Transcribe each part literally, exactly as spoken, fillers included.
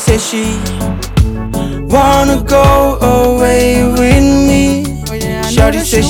said she wanna go away with me. Shawty said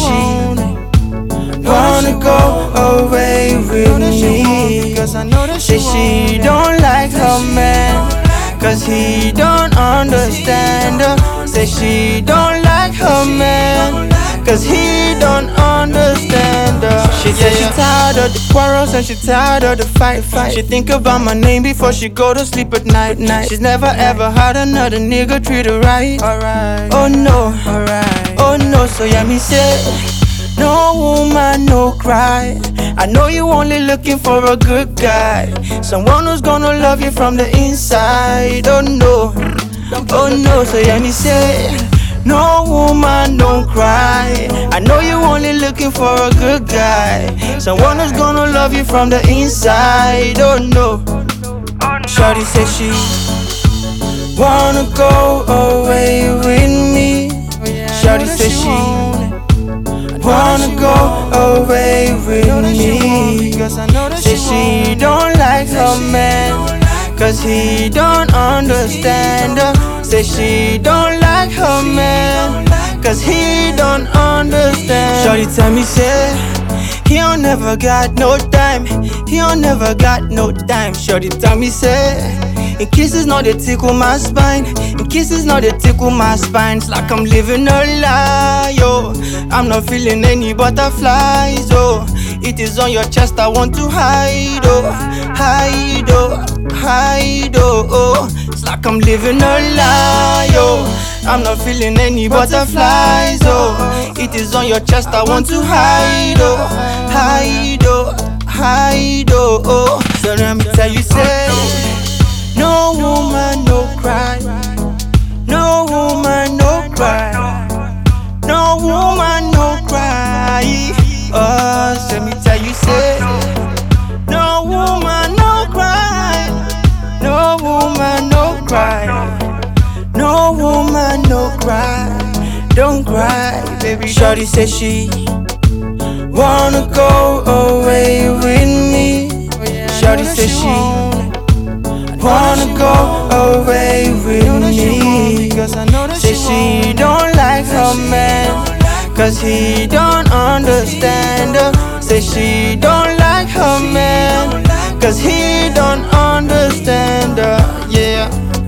she wanna go away with me. Say she don't like her man, cause he don't understand her. Say she don't like her man, cause he don't understand her. She said she tired of the quarrels and she tired of the fight, fight. She think about my name before she go to sleep at night, night. She's never ever had another nigga treat her right. Alright. Oh no, alright. Oh no, so yeah me say, no woman, no cry. I know you only looking for a good guy, someone who's gonna love you from the inside. Oh no, oh no, so yeah me say, no woman, don't cry. I know you only looking for a good guy, someone who's gonna love you from the inside. Oh no. Shawty said she wanna go away with me. Shawty said she wanna go away with me. Say she don't like her man, cause he don't understand her. Say she don't like her man, cause he don't understand. Shawty tell me say, he don't never got no time, he don't never got no time. Shawty tell me say, in kisses not they tickle my spine, in kisses not they tickle my spine. It's like I'm living a lie, yo. I'm not feeling any butterflies, oh. It is on your chest I want to hide, oh, hide, oh, hide, oh, oh. It's like I'm living a lie, oh. I'm not feeling any butterflies, oh. It is on your chest I want to hide, oh, hide, oh, hide, oh, oh. So let me tell you, say, no woman, no cry. No woman, no cry. No woman, no cry. Oh, let me tell you, say, no woman, no cry. No woman, no cry. No woman, no cry. Don't cry, baby. Shawty said she wanna go away with me. Shawty said she wanna go away with me. Say she don't like her man, cause he don't understand her. Say she don't like her man, cause he don't understand her. Yeah.